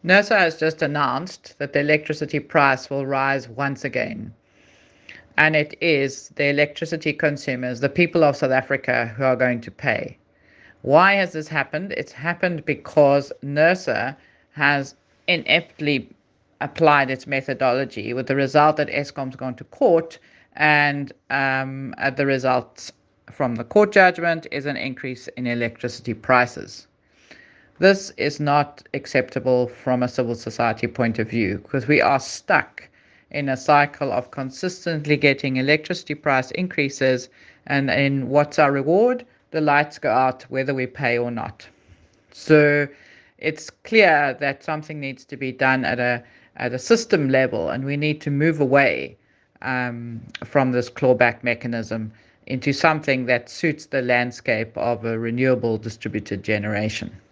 NERSA has just announced that the electricity price will rise once again. And it is the electricity consumers, the people of South Africa, who are going to pay. Why has this happened? It's happened because NERSA has ineptly applied its methodology, with the result that Eskom's gone to court, and the results from the court judgment is an increase in electricity prices. This is not acceptable from a civil society point of view, because we are stuck in a cycle of consistently getting electricity price increases, and in what's our reward? The lights go out whether we pay or not. So it's clear that something needs to be done at a system level, and we need to move away from this clawback mechanism into something that suits the landscape of a renewable distributed generation.